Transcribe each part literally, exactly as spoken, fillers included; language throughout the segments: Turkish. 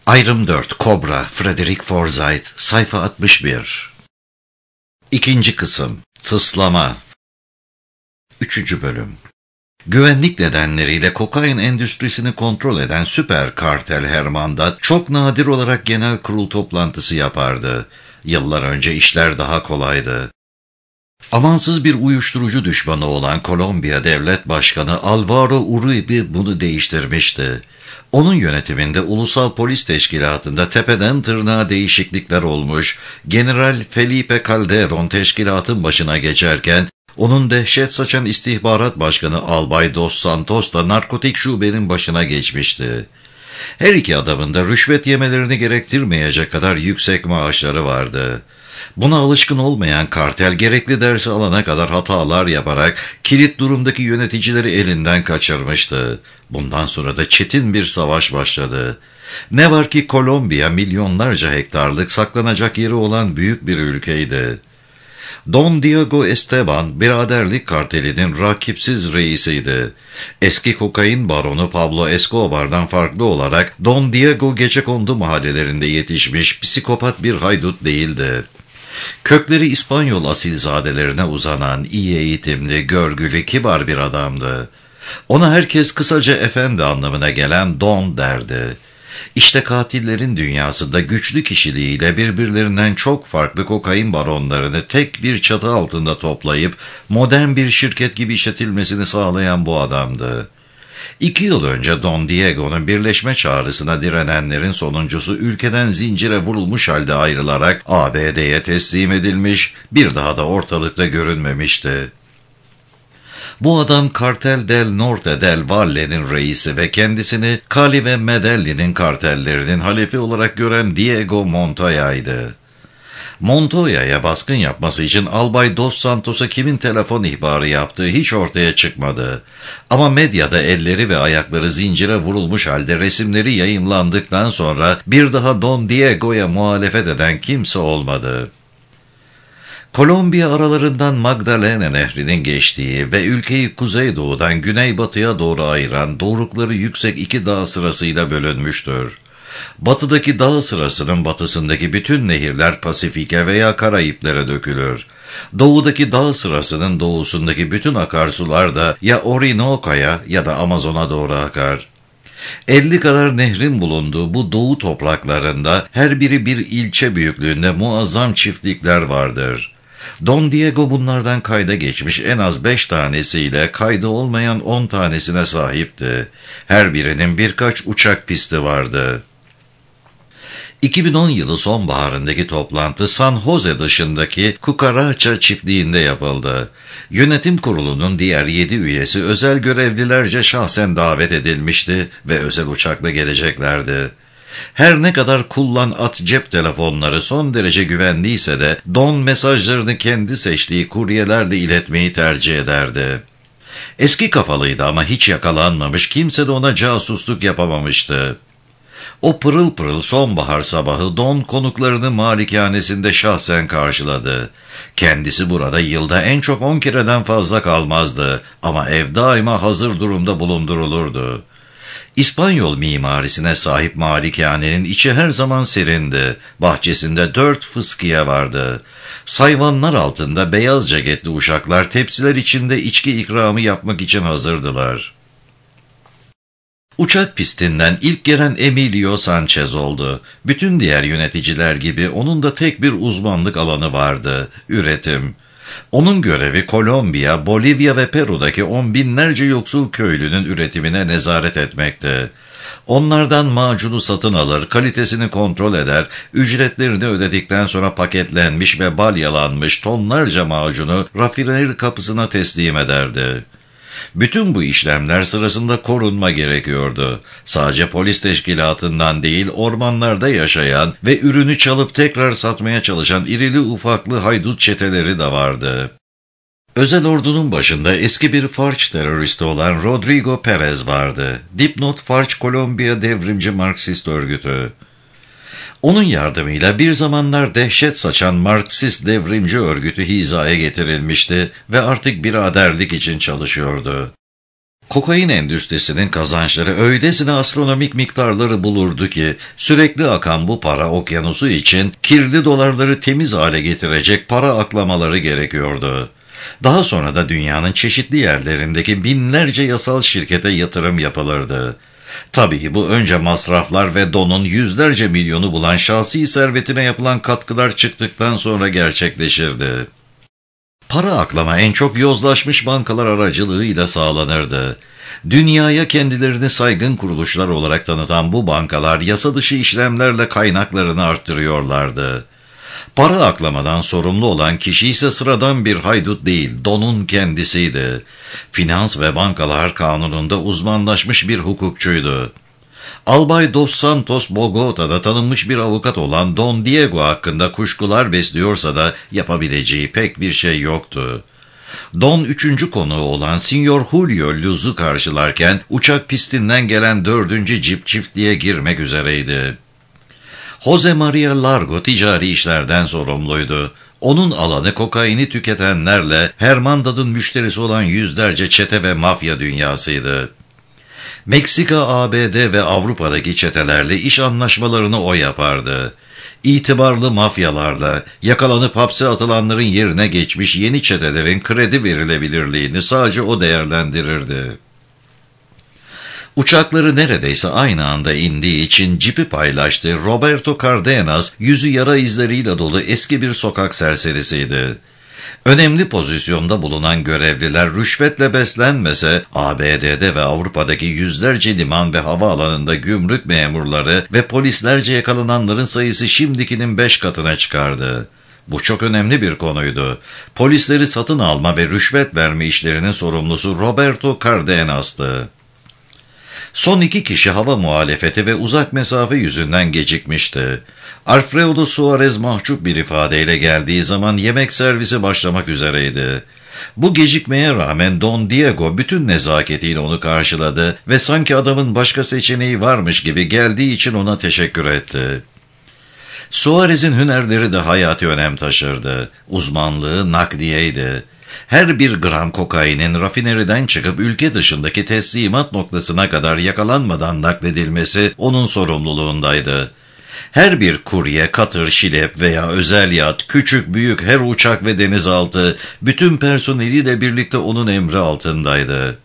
Ayrım dört, Kobra, Frederick Forsyth, sayfa altmış bir. İkinci kısım, Tıslama. Üçüncü bölüm. Güvenlik nedenleriyle kokain endüstrisini kontrol eden süper kartel Hermandat çok nadir olarak genel kurul toplantısı yapardı. Yıllar önce işler daha kolaydı. Amansız bir uyuşturucu düşmanı olan Kolombiya Devlet Başkanı Alvaro Uribe bunu değiştirmişti. Onun yönetiminde Ulusal Polis Teşkilatı'nda tepeden tırnağa değişiklikler olmuş, General Felipe Calderón teşkilatın başına geçerken, onun dehşet saçan istihbarat başkanı Albay Dos Santos da narkotik şubenin başına geçmişti. Her iki adamın da rüşvet yemelerini gerektirmeyecek kadar yüksek maaşları vardı. Buna alışkın olmayan kartel gerekli dersi alana kadar hatalar yaparak kilit durumdaki yöneticileri elinden kaçırmıştı. Bundan sonra da çetin bir savaş başladı. Ne var ki Kolombiya milyonlarca hektarlık saklanacak yeri olan büyük bir ülkeydi. Don Diego Esteban, biraderlik kartelinin rakipsiz reisiydi. Eski kokain baronu Pablo Escobar'dan farklı olarak Don Diego gecekondu mahallelerinde yetişmiş psikopat bir haydut değildi. Kökleri İspanyol asilzadelerine uzanan, iyi eğitimli, görgülü, kibar bir adamdı. Ona herkes kısaca efendi anlamına gelen Don derdi. İşte katillerin dünyasında güçlü kişiliğiyle birbirlerinden çok farklı kokain baronlarını tek bir çatı altında toplayıp modern bir şirket gibi işletilmesini sağlayan bu adamdı. İki yıl önce Don Diego'nun birleşme çağrısına direnenlerin sonuncusu ülkeden zincire vurulmuş halde ayrılarak A B D'ye teslim edilmiş, bir daha da ortalıkta görünmemişti. Bu adam Cartel del Norte del Valle'nin reisi ve kendisini Cali ve Medellín'in kartellerinin halefi olarak gören Diego Montoya'ydı. Montoya'ya baskın yapması için Albay Dos Santos'a kimin telefon ihbarı yaptığı hiç ortaya çıkmadı. Ama medyada elleri ve ayakları zincire vurulmuş halde resimleri yayımlandıktan sonra bir daha Don Diego'ya muhalefet eden kimse olmadı. Kolombiya aralarından Magdalena Nehri'nin geçtiği ve ülkeyi kuzeydoğudan güneybatıya doğru ayıran dorukları yüksek iki dağ sırasıyla bölünmüştür. Batıdaki dağ sırasının batısındaki bütün nehirler Pasifik'e veya Karayipler'e dökülür. Doğudaki dağ sırasının doğusundaki bütün akarsular da ya Orinoco'ya ya da Amazon'a doğru akar. elli kadar nehrin bulunduğu bu doğu topraklarında her biri bir ilçe büyüklüğünde muazzam çiftlikler vardır. Don Diego bunlardan kayda geçmiş en az beş tanesiyle kaydı olmayan on tanesine sahipti. Her birinin birkaç uçak pisti vardı. iki bin on yılı sonbaharındaki toplantı San Jose dışındaki Cucaracha çiftliğinde yapıldı. Yönetim kurulunun diğer yedi üyesi özel görevlilerce şahsen davet edilmişti ve özel uçakla geleceklerdi. Her ne kadar kullan at cep telefonları son derece güvenliyse de Don mesajlarını kendi seçtiği kuryelerle iletmeyi tercih ederdi. Eski kafalıydı ama hiç yakalanmamış, kimse de ona casusluk yapamamıştı. O pırıl pırıl sonbahar sabahı Don konuklarını malikanesinde şahsen karşıladı. Kendisi burada yılda en çok on kereden fazla kalmazdı ama ev daima hazır durumda bulundurulurdu. İspanyol mimarisine sahip malikanenin içi her zaman serindi. Bahçesinde dört fıskiye vardı. Sayvanlar altında beyaz ceketli uşaklar tepsiler içinde içki ikramı yapmak için hazırdılar. Uçak pistinden ilk gelen Emilio Sanchez oldu. Bütün diğer yöneticiler gibi onun da tek bir uzmanlık alanı vardı: üretim. Onun görevi Kolombiya, Bolivya ve Peru'daki on binlerce yoksul köylünün üretimine nezaret etmekti. Onlardan macunu satın alır, kalitesini kontrol eder, ücretlerini ödedikten sonra paketlenmiş ve balyalanmış tonlarca macunu rafineri kapısına teslim ederdi. Bütün bu işlemler sırasında korunma gerekiyordu. Sadece polis teşkilatından değil, ormanlarda yaşayan ve ürünü çalıp tekrar satmaya çalışan irili ufaklı haydut çeteleri de vardı. Özel ordunun başında eski bir Farc teröristi olan Rodrigo Perez vardı. Dipnot Farc Kolombiya Devrimci Marksist Örgütü. Onun yardımıyla bir zamanlar dehşet saçan Marksist devrimci örgütü hizaya getirilmişti ve artık biraderlik için çalışıyordu. Kokain endüstrisinin kazançları öylesine astronomik miktarları bulurdu ki sürekli akan bu para okyanusu için kirli dolarları temiz hale getirecek para aklamaları gerekiyordu. Daha sonra da dünyanın çeşitli yerlerindeki binlerce yasal şirkete yatırım yapılırdı. Tabii bu önce masraflar ve Don'un yüzlerce milyonu bulan şahsi servetine yapılan katkılar çıktıktan sonra gerçekleşirdi. Para aklama en çok yozlaşmış bankalar aracılığıyla sağlanırdı. Dünyaya kendilerini saygın kuruluşlar olarak tanıtan bu bankalar yasa dışı işlemlerle kaynaklarını arttırıyorlardı. Para aklamadan sorumlu olan kişi ise sıradan bir haydut değil, Don'un kendisiydi. Finans ve Bankalar Kanunu'nda uzmanlaşmış bir hukukçuydu. Albay Dos Santos Bogota'da tanınmış bir avukat olan Don Diego hakkında kuşkular besliyorsa da yapabileceği pek bir şey yoktu. Don üçüncü konuğu olan Senyor Julio Luz'u karşılarken uçak pistinden gelen dördüncü cip çiftliğe girmek üzereydi. Jose Maria Largo ticari işlerden sorumluydu. Onun alanı kokaini tüketenlerle Hermandad'ın müşterisi olan yüzlerce çete ve mafya dünyasıydı. Meksika, A B D ve Avrupa'daki çetelerle iş anlaşmalarını o yapardı. İtibarlı mafyalarla yakalanıp hapse atılanların yerine geçmiş yeni çetelerin kredi verilebilirliğini sadece o değerlendirirdi. Uçakları neredeyse aynı anda indiği için cipi paylaştığı Roberto Cardenas, yüzü yara izleriyle dolu eski bir sokak serserisiydi. Önemli pozisyonda bulunan görevliler rüşvetle beslenmese, A B D'de ve Avrupa'daki yüzlerce liman ve havaalanında gümrük memurları ve polislerce yakalananların sayısı şimdikinin beş katına çıkardı. Bu çok önemli bir konuydu. Polisleri satın alma ve rüşvet verme işlerinin sorumlusu Roberto Cardenas'tı. Son iki kişi hava muhalefeti ve uzak mesafe yüzünden gecikmişti. Alfredo Suarez mahcup bir ifadeyle geldiği zaman yemek servisi başlamak üzereydi. Bu gecikmeye rağmen Don Diego bütün nezaketiyle onu karşıladı ve sanki adamın başka seçeneği varmış gibi geldiği için ona teşekkür etti. Suarez'in hünerleri de hayati önem taşırdı. Uzmanlığı nakliyeydi. Her bir gram kokainin rafineriden çıkıp ülke dışındaki teslimat noktasına kadar yakalanmadan nakledilmesi onun sorumluluğundaydı. Her bir kurye, katır, şilep veya özel yat, küçük büyük her uçak ve denizaltı, bütün personeliyle birlikte onun emri altındaydı.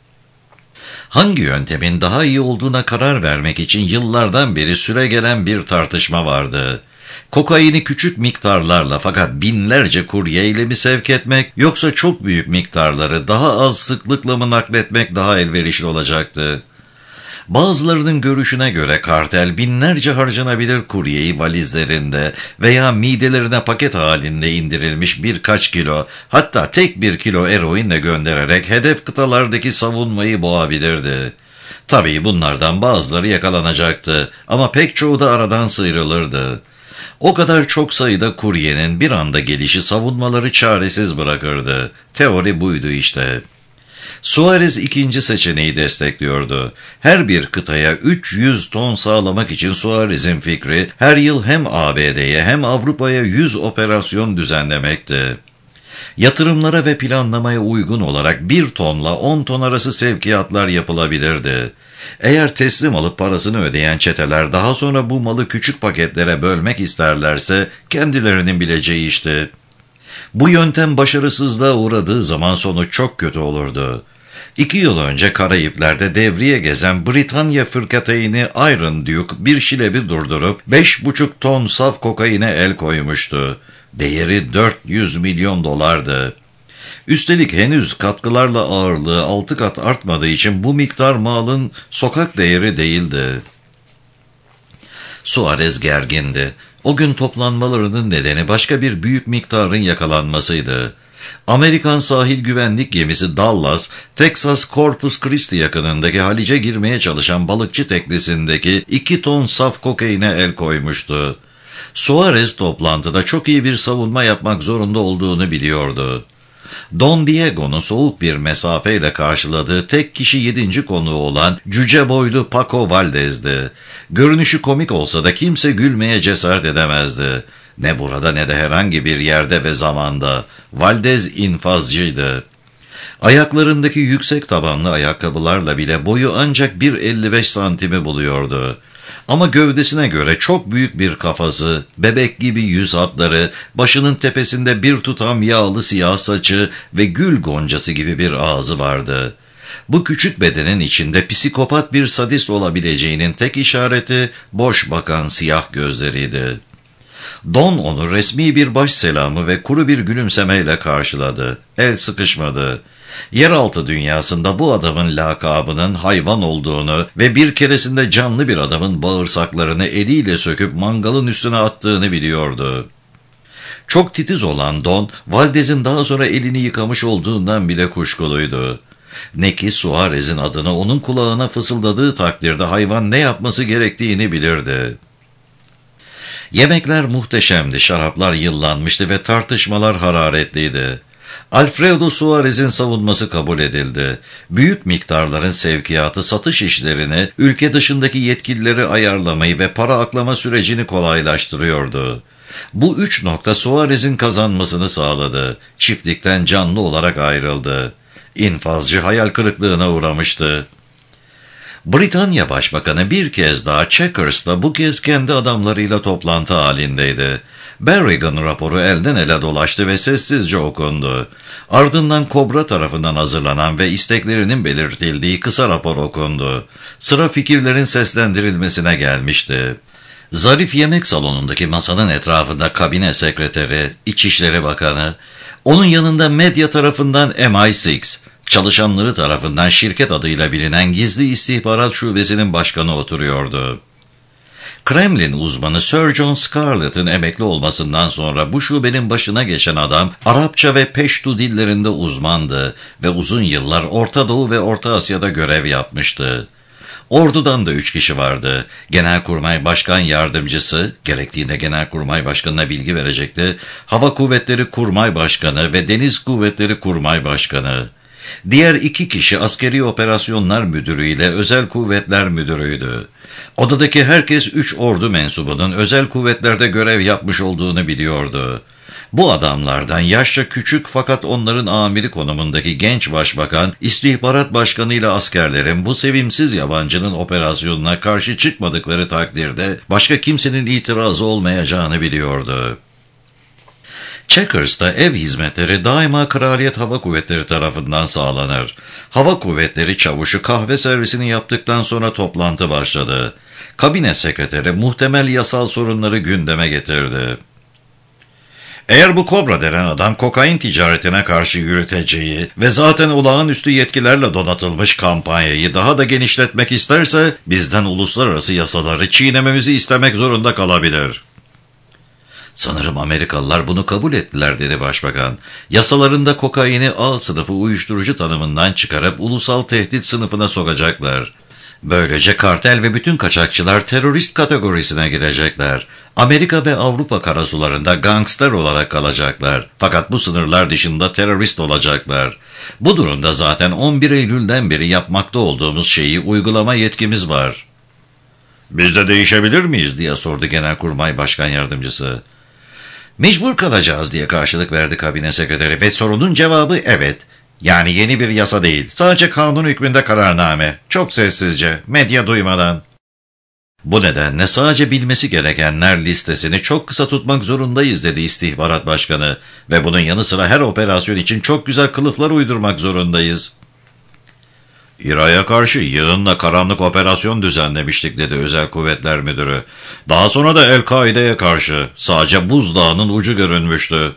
Hangi yöntemin daha iyi olduğuna karar vermek için yıllardan beri süregelen bir tartışma vardı. Kokaini küçük miktarlarla fakat binlerce kuryeyle mi sevk etmek, yoksa çok büyük miktarları daha az sıklıkla mı nakletmek daha elverişli olacaktı? Bazılarının görüşüne göre kartel binlerce harcanabilir kuryeyi valizlerinde veya midelerine paket halinde indirilmiş birkaç kilo, hatta tek bir kilo eroinle göndererek hedef kıtalardaki savunmayı boğabilirdi. Tabii bunlardan bazıları yakalanacaktı ama pek çoğu da aradan sıyrılırdı. O kadar çok sayıda kuryenin bir anda gelişi savunmaları çaresiz bırakırdı. Teori buydu işte. Suarez ikinci seçeneği destekliyordu. Her bir kıtaya üç yüz ton sağlamak için Suarez'in fikri her yıl hem A B D'ye hem Avrupa'ya yüz operasyon düzenlemekti. Yatırımlara ve planlamaya uygun olarak bir tonla on ton arası sevkiyatlar yapılabilirdi. Eğer teslim alıp parasını ödeyen çeteler daha sonra bu malı küçük paketlere bölmek isterlerse kendilerinin bileceği işti. Bu yöntem başarısızlığa uğradığı zaman sonuç çok kötü olurdu. İki yıl önce Karayipler'de devriye gezen Britanya fırkateyni Iron Duke bir şilebi durdurup beş buçuk ton saf kokaine el koymuştu. Değeri dört yüz milyon dolardı. Üstelik henüz katkılarla ağırlığı altı kat artmadığı için bu miktar malın sokak değeri değildi. Suarez gergindi. O gün toplanmalarının nedeni başka bir büyük miktarın yakalanmasıydı. Amerikan sahil güvenlik gemisi Dallas, Texas Corpus Christi yakınındaki Haliç'e girmeye çalışan balıkçı teknesindeki iki ton saf kokaine el koymuştu. Suarez toplantıda çok iyi bir savunma yapmak zorunda olduğunu biliyordu. Don Diego'nun soğuk bir mesafeyle karşıladığı tek kişi yedinci konuğu olan cüce boylu Paco Valdez'di. Görünüşü komik olsa da kimse gülmeye cesaret edemezdi. Ne burada ne de herhangi bir yerde ve zamanda. Valdez infazcıydı. Ayaklarındaki yüksek tabanlı ayakkabılarla bile boyu ancak bir elli beş santimi buluyordu. Ama gövdesine göre çok büyük bir kafası, bebek gibi yüz hatları, başının tepesinde bir tutam yağlı siyah saçı ve gül goncası gibi bir ağzı vardı. Bu küçük bedenin içinde psikopat bir sadist olabileceğinin tek işareti boş bakan siyah gözleriydi. Don onu resmi bir baş selamı ve kuru bir gülümsemeyle karşıladı. El sıkışmadı. Yeraltı dünyasında bu adamın lakabının hayvan olduğunu ve bir keresinde canlı bir adamın bağırsaklarını eliyle söküp mangalın üstüne attığını biliyordu. Çok titiz olan Don, Valdez'in daha sonra elini yıkamış olduğundan bile kuşkuluydu. Ne ki Suarez'in adını onun kulağına fısıldadığı takdirde hayvan ne yapması gerektiğini bilirdi. Yemekler muhteşemdi, şaraplar yıllanmıştı ve tartışmalar hararetliydi. Alfredo Suarez'in savunması kabul edildi. Büyük miktarların sevkiyatı satış işlerini, ülke dışındaki yetkilileri ayarlamayı ve para aklama sürecini kolaylaştırıyordu. Bu üç nokta Suarez'in kazanmasını sağladı. Çiftlikten canlı olarak ayrıldı. İnfazcı hayal kırıklığına uğramıştı. Britanya Başbakanı bir kez daha Checkers'ta bu kez kendi adamlarıyla toplantı halindeydi. Berrigan raporu elden ele dolaştı ve sessizce okundu. Ardından Kobra tarafından hazırlanan ve isteklerinin belirtildiği kısa rapor okundu. Sıra fikirlerin seslendirilmesine gelmişti. Zarif yemek salonundaki masanın etrafında kabine sekreteri, İçişleri Bakanı, onun yanında medya tarafından M I altı, çalışanları tarafından şirket adıyla bilinen Gizli İstihbarat Şubesi'nin başkanı oturuyordu. Kremlin uzmanı Sir John Scarlett'ın emekli olmasından sonra bu şubenin başına geçen adam Arapça ve Peştu dillerinde uzmandı ve uzun yıllar Orta Doğu ve Orta Asya'da görev yapmıştı. Ordudan da üç kişi vardı. Genelkurmay Başkan Yardımcısı, gerektiğinde Genelkurmay Başkanı'na bilgi verecekti, Hava Kuvvetleri Kurmay Başkanı ve Deniz Kuvvetleri Kurmay Başkanı. Diğer iki kişi Askeri Operasyonlar Müdürü ile Özel Kuvvetler Müdürüydü. Odadaki herkes üç ordu mensubunun özel kuvvetlerde görev yapmış olduğunu biliyordu. Bu adamlardan yaşça küçük fakat onların amiri konumundaki genç başbakan, istihbarat başkanıyla askerlerin bu sevimsiz yabancının operasyonuna karşı çıkmadıkları takdirde başka kimsenin itirazı olmayacağını biliyordu. Checkers'ta ev hizmetleri daima Kraliyet Hava Kuvvetleri tarafından sağlanır. Hava Kuvvetleri çavuşu kahve servisini yaptıktan sonra toplantı başladı. Kabine sekreteri muhtemel yasal sorunları gündeme getirdi. Eğer bu Kobra denen adam kokain ticaretine karşı yürüteceği ve zaten olağanüstü yetkilerle donatılmış kampanyayı daha da genişletmek isterse bizden uluslararası yasaları çiğnememizi istemek zorunda kalabilir. Sanırım Amerikalılar bunu kabul ettiler dedi başbakan. Yasalarında kokaini A sınıfı uyuşturucu tanımından çıkarıp ulusal tehdit sınıfına sokacaklar. Böylece kartel ve bütün kaçakçılar terörist kategorisine girecekler. Amerika ve Avrupa karasularında gangster olarak kalacaklar. Fakat bu sınırlar dışında terörist olacaklar. Bu durumda zaten on bir Eylül'den beri yapmakta olduğumuz şeyi uygulama yetkimiz var. Biz de değişebilir miyiz diye sordu Genelkurmay Başkan Yardımcısı. Mecbur kalacağız diye karşılık verdi kabine sekreteri ve sorunun cevabı evet. Yani yeni bir yasa değil, sadece kanun hükmünde kararname, çok sessizce, medya duymadan. Bu nedenle sadece bilmesi gerekenler listesini çok kısa tutmak zorundayız dedi istihbarat başkanı ve bunun yanı sıra her operasyon için çok güzel kılıflar uydurmak zorundayız. İRA'ya karşı yığınla karanlık operasyon düzenlemiştik dedi Özel Kuvvetler Müdürü. Daha sonra da El-Kaide'ye karşı sadece buzdağının ucu görünmüştü.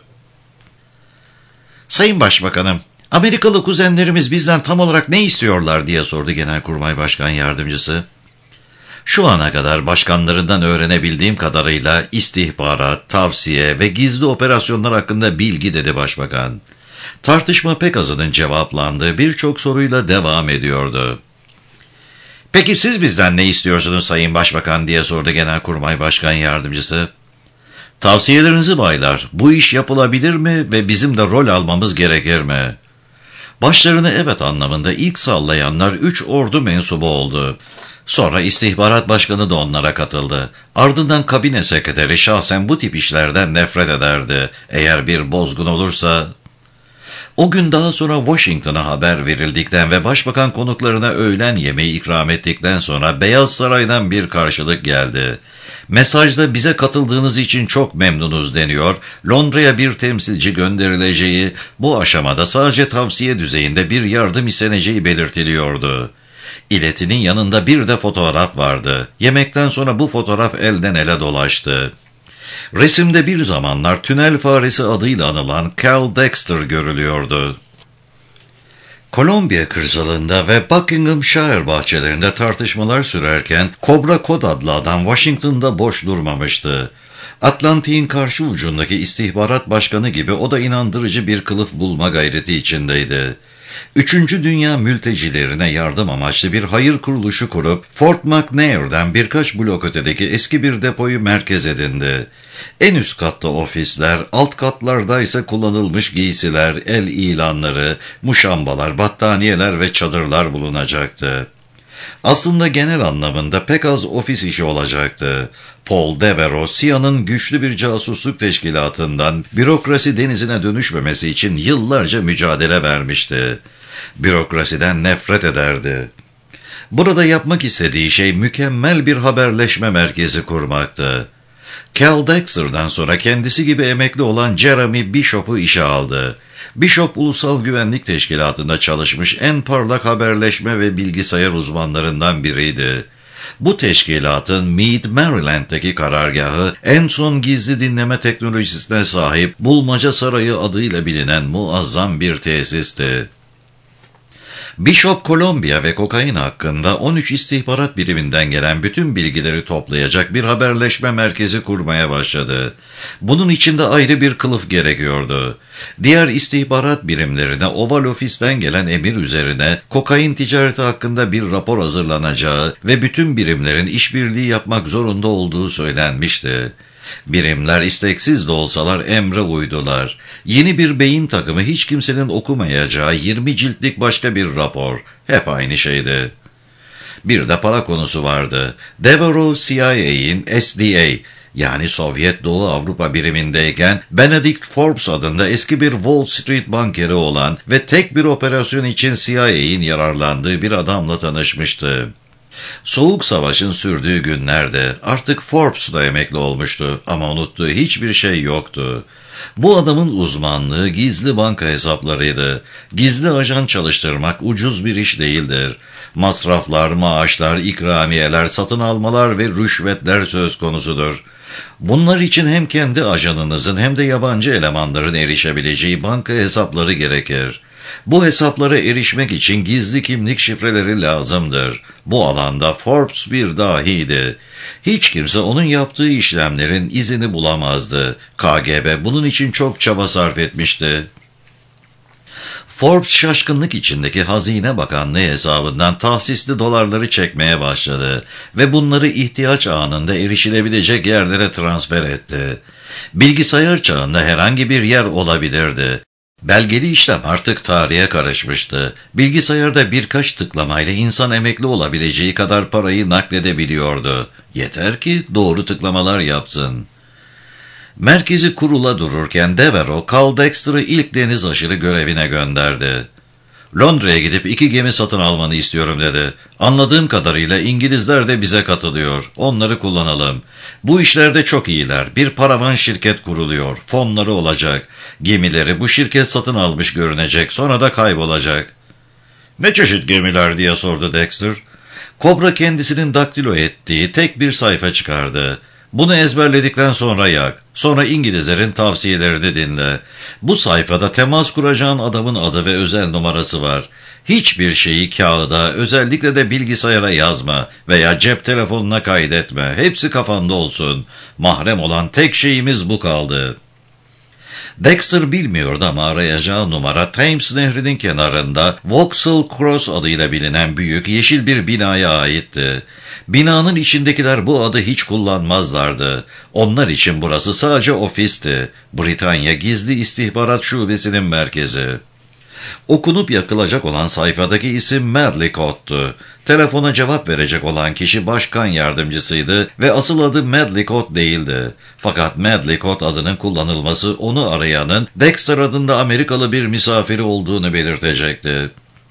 Sayın Başbakanım, Amerikalı kuzenlerimiz bizden tam olarak ne istiyorlar diye sordu Genelkurmay Başkan Yardımcısı. Şu ana kadar başkanlarından öğrenebildiğim kadarıyla istihbarat, tavsiye ve gizli operasyonlar hakkında bilgi dedi başbakan. Tartışma pek azının cevaplandığı birçok soruyla devam ediyordu. Peki siz bizden ne istiyorsunuz Sayın Başbakan diye sordu Genelkurmay Başkan Yardımcısı. Tavsiyelerinizi baylar, bu iş yapılabilir mi ve bizim de rol almamız gerekir mi? Başlarını evet anlamında ilk sallayanlar üç ordu mensubu oldu. Sonra istihbarat başkanı da onlara katıldı. Ardından kabine sekreteri şahsen bu tip işlerden nefret ederdi. Eğer bir bozgun olursa... O gün daha sonra Washington'a haber verildikten ve başbakan konuklarına öğlen yemeği ikram ettikten sonra Beyaz Saray'dan bir karşılık geldi. Mesajda bize katıldığınız için çok memnunuz deniyor, Londra'ya bir temsilci gönderileceği, bu aşamada sadece tavsiye düzeyinde bir yardım isteneceği belirtiliyordu. İletinin yanında bir de fotoğraf vardı. Yemekten sonra bu fotoğraf elden ele dolaştı. Resimde bir zamanlar tünel faresi adıyla anılan Cal Dexter görülüyordu. Kolombiya kırsalında ve Buckinghamshire bahçelerinde tartışmalar sürerken Cobra Kod adlı adam Washington'da boş durmamıştı. Atlantik'in karşı ucundaki istihbarat başkanı gibi o da inandırıcı bir kılıf bulma gayreti içindeydi. Üçüncü Dünya mültecilerine yardım amaçlı bir hayır kuruluşu kurup Fort McNair'den birkaç blok ötedeki eski bir depoyu merkez edindi. En üst katta ofisler, alt katlarda ise kullanılmış giysiler, el ilanları, muşambalar, battaniyeler ve çadırlar bulunacaktı. Aslında genel anlamında pek az ofis işi olacaktı. Paul Devereaux, C I A'nın güçlü bir casusluk teşkilatından bürokrasi denizine dönüşmemesi için yıllarca mücadele vermişti. Bürokrasiden nefret ederdi. Burada yapmak istediği şey mükemmel bir haberleşme merkezi kurmaktı. Cal Dexter'dan sonra kendisi gibi emekli olan Jeremy Bishop'u işe aldı. Bishop, Ulusal Güvenlik Teşkilatı'nda çalışmış en parlak haberleşme ve bilgisayar uzmanlarından biriydi. Bu teşkilatın Meade, Maryland'daki karargahı en son gizli dinleme teknolojisine sahip Bulmaca Sarayı adıyla bilinen muazzam bir tesisti. Bishop, Kolombiya ve kokain hakkında on üç istihbarat biriminden gelen bütün bilgileri toplayacak bir haberleşme merkezi kurmaya başladı. Bunun için de ayrı bir kılıf gerekiyordu. Diğer istihbarat birimlerine Oval Ofis'ten gelen emir üzerine kokain ticareti hakkında bir rapor hazırlanacağı ve bütün birimlerin işbirliği yapmak zorunda olduğu söylenmişti. Birimler isteksiz de olsalar emre uydular. Yeni bir beyin takımı, hiç kimsenin okumayacağı yirmi ciltlik başka bir rapor. Hep aynı şeydi. Bir de para konusu vardı. Devereaux C I A'in S D A yani Sovyet Doğu Avrupa birimindeyken Benedict Forbes adında eski bir Wall Street bankeri olan ve tek bir operasyon için C I A'in yararlandığı bir adamla tanışmıştı. Soğuk Savaş'ın sürdüğü günlerde artık Forbes da emekli olmuştu ama unuttuğu hiçbir şey yoktu. Bu adamın uzmanlığı gizli banka hesaplarıydı. Gizli ajan çalıştırmak ucuz bir iş değildir. Masraflar, maaşlar, ikramiyeler, satın almalar ve rüşvetler söz konusudur. Bunlar için hem kendi ajanınızın hem de yabancı elemanların erişebileceği banka hesapları gerekir. Bu hesaplara erişmek için gizli kimlik şifreleri lazımdır. Bu alanda Forbes bir dahiydi. Hiç kimse onun yaptığı işlemlerin izini bulamazdı. K G B bunun için çok çaba sarf etmişti. Forbes şaşkınlık içindeki Hazine Bakanlığı hesabından tahsisli dolarları çekmeye başladı ve bunları ihtiyaç anında erişilebilecek yerlere transfer etti. Bilgisayar çağında herhangi bir yer olabilirdi. Belgeli işlem artık tarihe karışmıştı. Bilgisayarda birkaç tıklamayla insan emekli olabileceği kadar parayı nakledebiliyordu. Yeter ki doğru tıklamalar yapsın. Merkezi kurula dururken Devereaux, Cal Dexter'ı ilk deniz aşırı görevine gönderdi. Londra'ya gidip iki gemi satın almanı istiyorum dedi. Anladığım kadarıyla İngilizler de bize katılıyor. Onları kullanalım. Bu işlerde çok iyiler. Bir paravan şirket kuruluyor. Fonları olacak. Gemileri bu şirket satın almış görünecek. Sonra da kaybolacak. Ne çeşit gemiler diye sordu Dexter. Cobra kendisinin daktilo ettiği tek bir sayfa çıkardı. Bunu ezberledikten sonra yak. Sonra İngilizlerin tavsiyelerini dinle. Bu sayfada temas kuracağın adamın adı ve özel numarası var. Hiçbir şeyi kağıda, özellikle de bilgisayara yazma veya cep telefonuna kaydetme. Hepsi kafanda olsun. Mahrem olan tek şeyimiz bu kaldı. Dexter bilmiyordu ama arayacağı numara Thames Nehri'nin kenarında Vauxhall Cross adıyla bilinen büyük yeşil bir binaya aitti. Binanın içindekiler bu adı hiç kullanmazlardı. Onlar için burası sadece ofisti. Britanya Gizli İstihbarat Şubesi'nin merkezi. Okunup yakılacak olan sayfadaki isim Medlicott'tu. Telefona cevap verecek olan kişi başkan yardımcısıydı ve asıl adı Medlicott değildi. Fakat Medlicott adının kullanılması onu arayanın Dexter adında Amerikalı bir misafiri olduğunu belirtecekti.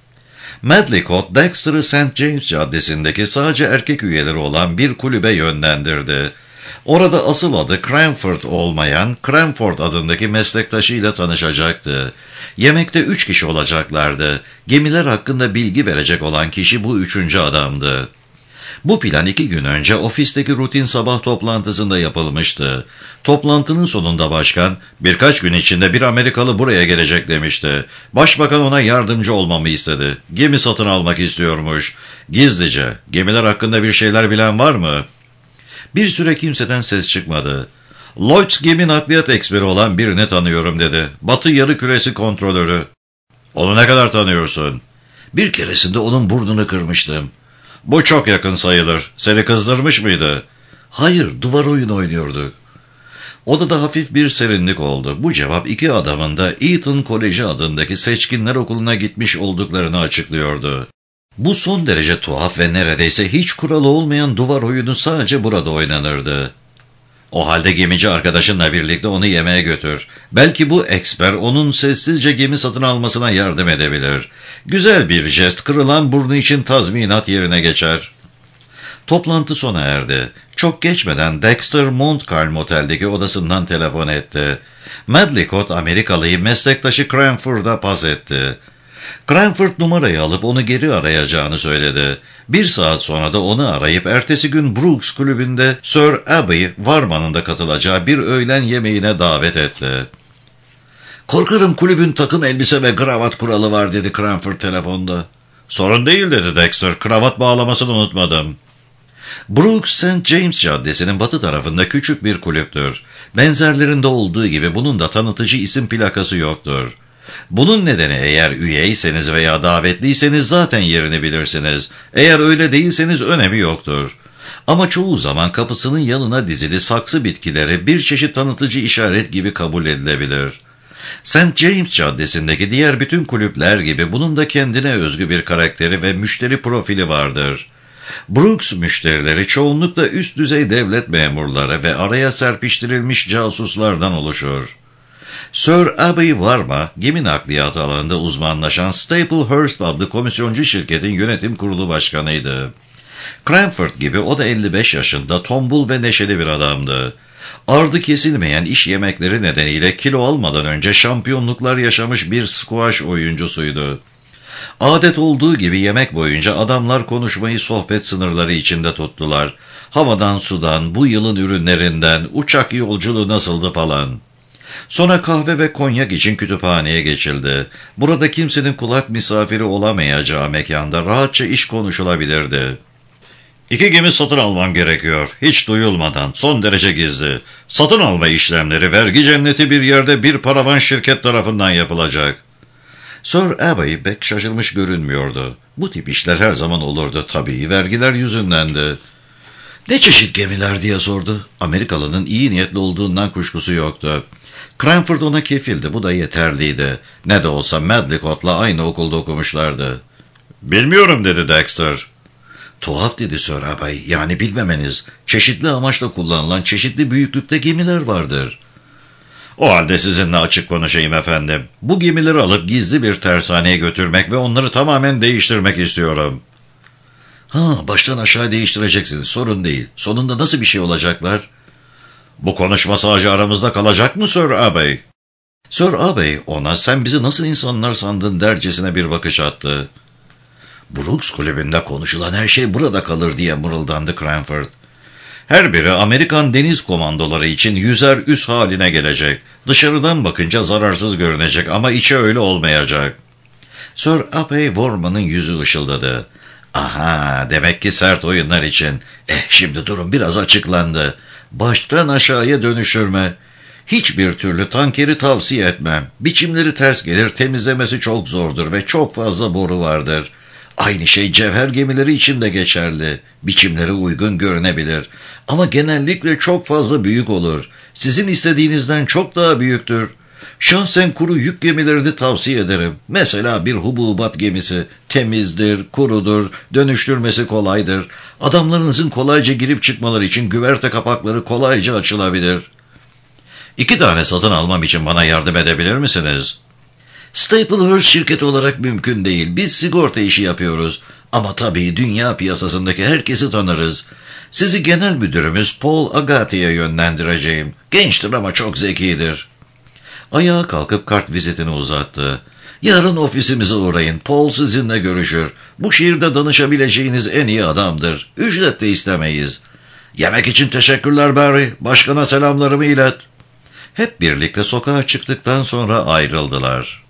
Medlicott, Dexter'ı Saint James Caddesi'ndeki sadece erkek üyeleri olan bir kulübe yönlendirdi. Orada asıl adı Cranford olmayan Cranford adındaki meslektaşıyla tanışacaktı. Yemekte üç kişi olacaklardı. Gemiler hakkında bilgi verecek olan kişi bu üçüncü adamdı. Bu plan iki gün önce ofisteki rutin sabah toplantısında yapılmıştı. Toplantının sonunda başkan, birkaç gün içinde bir Amerikalı buraya gelecek demişti. Başbakan ona yardımcı olmamı istedi. Gemi satın almak istiyormuş. Gizlice, gemiler hakkında bir şeyler bilen var mı? Bir süre kimseden ses çıkmadı. Lloyd's gemi nakliyat eksperi olan birini tanıyorum dedi. Batı Yarıküresi kontrolörü. Onu ne kadar tanıyorsun? Bir keresinde onun burnunu kırmıştım. Bu çok yakın sayılır. Seni kızdırmış mıydı? Hayır, duvar oyunu oynuyorduk. Odada hafif bir serinlik oldu. Bu cevap iki adamın da Eton Koleji adındaki seçkinler okuluna gitmiş olduklarını açıklıyordu. Bu son derece tuhaf ve neredeyse hiç kuralı olmayan duvar oyunu sadece burada oynanırdı. O halde gemici arkadaşınla birlikte onu yemeğe götür. Belki bu eksper onun sessizce gemi satın almasına yardım edebilir. Güzel bir jest, kırılan burnu için tazminat yerine geçer. Toplantı sona erdi. Çok geçmeden Dexter Montcalm Otel'deki odasından telefon etti. Medlicott Amerikalıyı meslektaşı Cranford'a pas etti. Cranford numarayı alıp onu geri arayacağını söyledi. Bir saat sonra da onu arayıp ertesi gün Brooks kulübünde Sir Abbey Warman'ın da katılacağı bir öğlen yemeğine davet etti. "Korkarım kulübün takım elbise ve kravat kuralı var," dedi Cranford telefonda. "Sorun değil," dedi Dexter. "Kravat bağlamasını unutmadım." Brooks, Saint James Caddesi'nin batı tarafında küçük bir kulüptür. Benzerlerinde olduğu gibi bunun da tanıtıcı isim plakası yoktur. Bunun nedeni eğer üyeyseniz veya davetliyseniz zaten yerini bilirsiniz. Eğer öyle değilseniz önemi yoktur. Ama çoğu zaman kapısının yanına dizili saksı bitkileri bir çeşit tanıtıcı işaret gibi kabul edilebilir. Saint James Caddesi'ndeki diğer bütün kulüpler gibi bunun da kendine özgü bir karakteri ve müşteri profili vardır. Brooks müşterileri çoğunlukla üst düzey devlet memurları ve araya serpiştirilmiş casuslardan oluşur. Sir Abbey Warma, gemi nakliyatı alanında uzmanlaşan Staplehurst adlı komisyoncu şirketin yönetim kurulu başkanıydı. Cranford gibi o da elli beş yaşında, tombul ve neşeli bir adamdı. Ardı kesilmeyen iş yemekleri nedeniyle kilo almadan önce şampiyonluklar yaşamış bir squash oyuncusuydu. Adet olduğu gibi yemek boyunca adamlar konuşmayı sohbet sınırları içinde tuttular. Havadan sudan, bu yılın ürünlerinden, uçak yolculuğu nasıldı falan. Sonra kahve ve konyak için kütüphaneye geçildi. Burada kimsenin kulak misafiri olamayacağı mekanda rahatça iş konuşulabilirdi. "İki gemi satın almam gerekiyor. Hiç duyulmadan, son derece gizli. Satın alma işlemleri vergi cenneti bir yerde bir paravan şirket tarafından yapılacak." Sir Abbey pek şaşırmış görünmüyordu. Bu tip işler her zaman olurdu tabii, vergiler yüzündendi. "Ne çeşit gemiler?" diye sordu. Amerikalının iyi niyetli olduğundan kuşkusu yoktu. Cranford ona kefildi, bu da yeterliydi. Ne de olsa Medlicott'la aynı okulda okumuşlardı. "Bilmiyorum," dedi Dexter. "Tuhaf," dedi Sir Abbey, "yani bilmemeniz. Çeşitli amaçla kullanılan çeşitli büyüklükte gemiler vardır." "O halde sizinle açık konuşayım efendim. Bu gemileri alıp gizli bir tersaneye götürmek ve onları tamamen değiştirmek istiyorum." "Ha, baştan aşağı değiştireceksiniz, sorun değil. Sonunda nasıl bir şey olacaklar?" "Bu konuşma sadece aramızda kalacak mı Sir Abbey?" Sir Abbey ona "sen bizi nasıl insanlar sandın" dercesine bir bakış attı. "Brooks kulübünde konuşulan her şey burada kalır," diye mırıldandı Cranford. "Her biri Amerikan deniz komandoları için yüzer üs haline gelecek. Dışarıdan bakınca zararsız görünecek ama içi öyle olmayacak." Sir Abbey Warman'ın yüzü ışıldadı. "Aha, demek ki sert oyunlar için. Eh, şimdi durum biraz açıklandı. Baştan aşağıya dönüşürme. Hiçbir türlü tankeri tavsiye etmem. Biçimleri ters gelir, temizlemesi çok zordur ve çok fazla boru vardır. Aynı şey cevher gemileri için de geçerli. Biçimleri uygun görünebilir. Ama genellikle çok fazla büyük olur. Sizin istediğinizden çok daha büyüktür. Şahsen kuru yük gemilerini tavsiye ederim. Mesela bir hububat gemisi. Temizdir, kurudur, dönüştürmesi kolaydır. Adamlarınızın kolayca girip çıkmaları için güverte kapakları kolayca açılabilir. İki tane satın almam için bana yardım edebilir misiniz? Staplehurst şirketi olarak mümkün değil. Biz sigorta işi yapıyoruz. Ama tabii dünya piyasasındaki herkesi tanırız. Sizi genel müdürümüz Paul Agate'ye yönlendireceğim. Gençtir ama çok zekidir. Ayağa kalkıp kart vizitini uzattı. Yarın ofisimize uğrayın. Paul sizinle görüşür. Bu şehirde danışabileceğiniz en iyi adamdır. Ücret de istemeyiz. Yemek için teşekkürler Barry. Başkana selamlarımı ilet. Hep birlikte sokağa çıktıktan sonra ayrıldılar.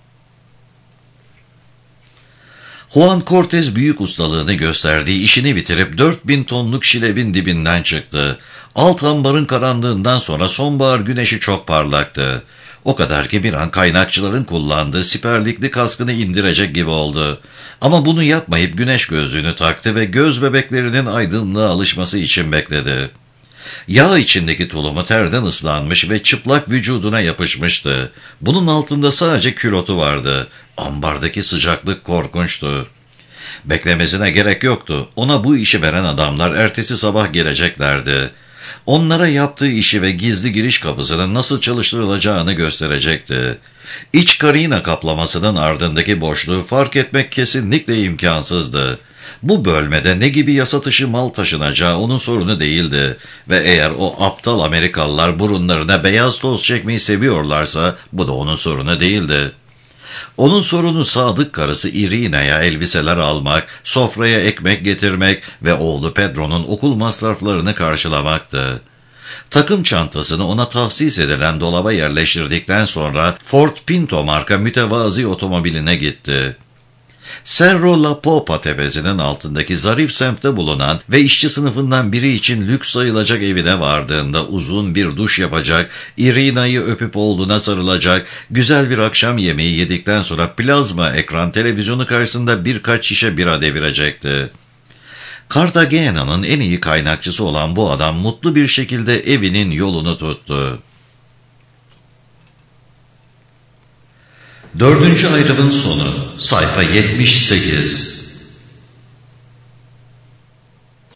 Juan Cortez büyük ustalığını gösterdiği işini bitirip dört bin tonluk şilebin dibinden çıktı. Alt ambarın karanlığından sonra sonbahar güneşi çok parlaktı. O kadar ki bir an kaynakçıların kullandığı siperlikli kaskını indirecek gibi oldu. Ama bunu yapmayıp güneş gözlüğünü taktı ve göz bebeklerinin aydınlığa alışması için bekledi. Yağ içindeki tulumu terden ıslanmış ve çıplak vücuduna yapışmıştı. Bunun altında sadece külotu vardı. Ambardaki sıcaklık korkunçtu. Beklemesine gerek yoktu. Ona bu işi veren adamlar ertesi sabah geleceklerdi. Onlara yaptığı işi ve gizli giriş kapısının nasıl çalıştırılacağını gösterecekti. İç karina kaplamasının ardındaki boşluğu fark etmek kesinlikle imkansızdı. Bu bölmede ne gibi yasa dışı mal taşınacağı onun sorunu değildi ve eğer o aptal Amerikalılar burunlarına beyaz toz çekmeyi seviyorlarsa bu da onun sorunu değildi. Onun sorunu sadık karısı Irina'ya elbiseler almak, sofraya ekmek getirmek ve oğlu Pedro'nun okul masraflarını karşılamaktı. Takım çantasını ona tahsis edilen dolaba yerleştirdikten sonra Ford Pinto marka mütevazi otomobiline gitti. Cerro La Popa tepesinin altındaki zarif semtte bulunan ve işçi sınıfından biri için lüks sayılacak evine vardığında uzun bir duş yapacak, Irina'yı öpüp oğluna sarılacak, güzel bir akşam yemeği yedikten sonra plazma ekran televizyonu karşısında birkaç şişe bira devirecekti. Cartagena'nın en iyi kaynakçısı olan bu adam mutlu bir şekilde evinin yolunu tuttu. Dördüncü ayrımın sonu, sayfa yetmiş sekiz.